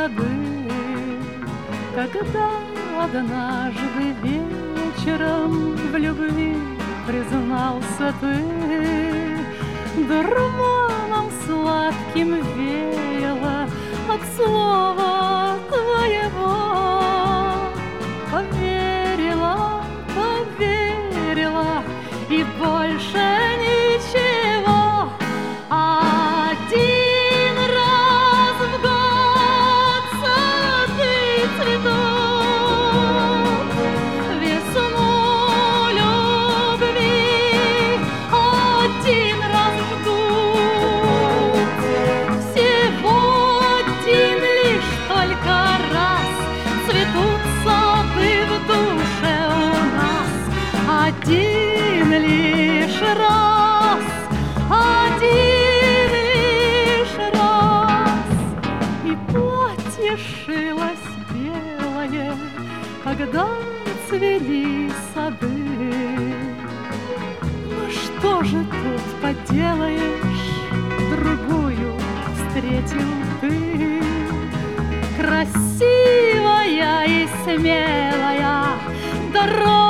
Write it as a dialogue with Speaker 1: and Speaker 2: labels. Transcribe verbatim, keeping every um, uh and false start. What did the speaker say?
Speaker 1: сады. Когда однажды вечером в любви признался ты, дурманом сладким веяло от слова твоего. Поверила, поверила и больше ничего. Один раз в год сады цветут, весну любви один раз ждут. Всего один лишь только раз цветут сады в душе у нас. Один лишь раз, один лишь раз. И платье шилось белое, когда цвели сады. Ну что же тут поделаешь, другую встретил ты. Красивая и смелая дорога